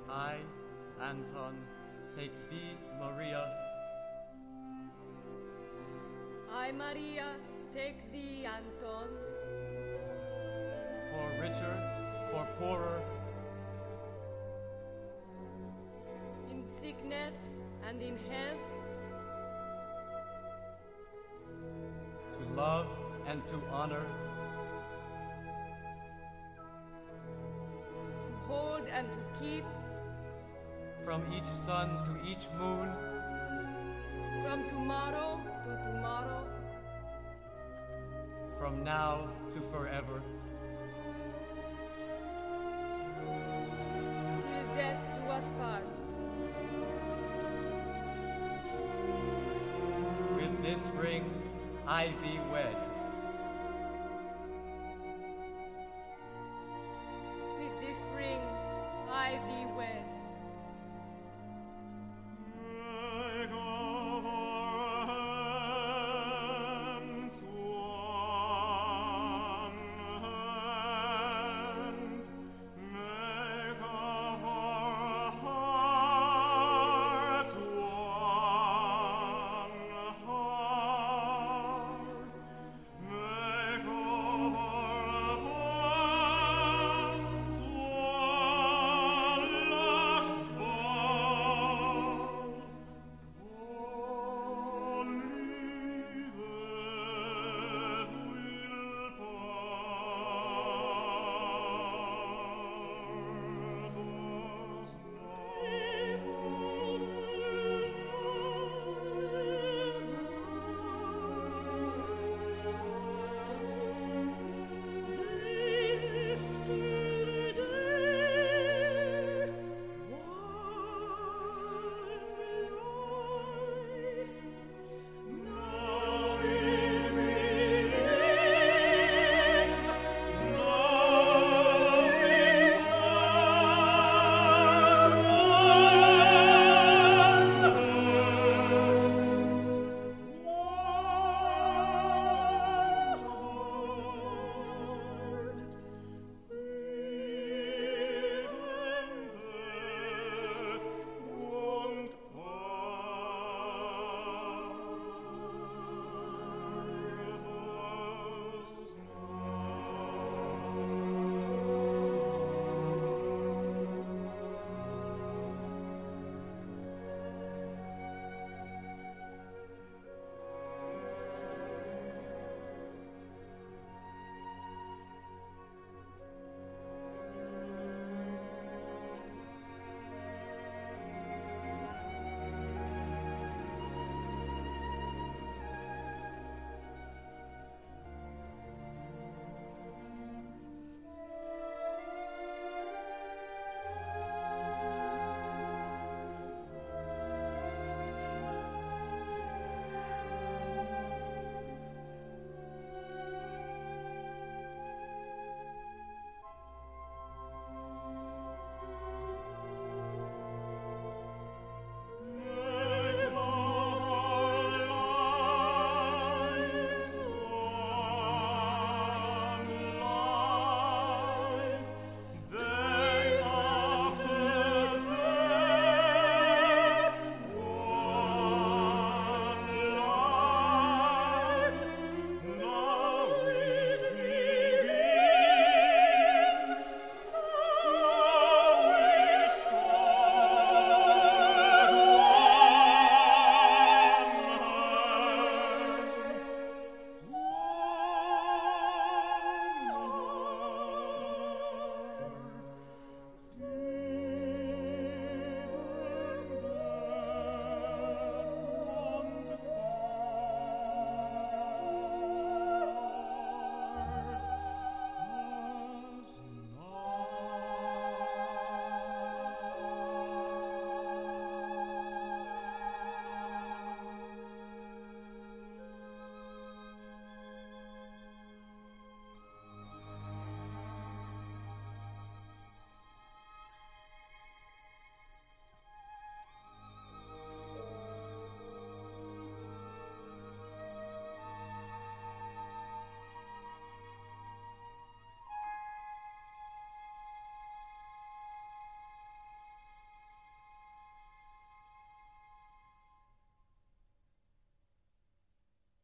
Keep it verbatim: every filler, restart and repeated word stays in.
I, Anton, take thee, Maria. I, Maria, take thee, Anton. For richer, for poorer, in sickness and in health, to love and to honor, to hold and to keep, from each sun to each moon, from tomorrow to tomorrow, from now to forever, till death do us part. With this ring I thee wed. With this ring I thee wed.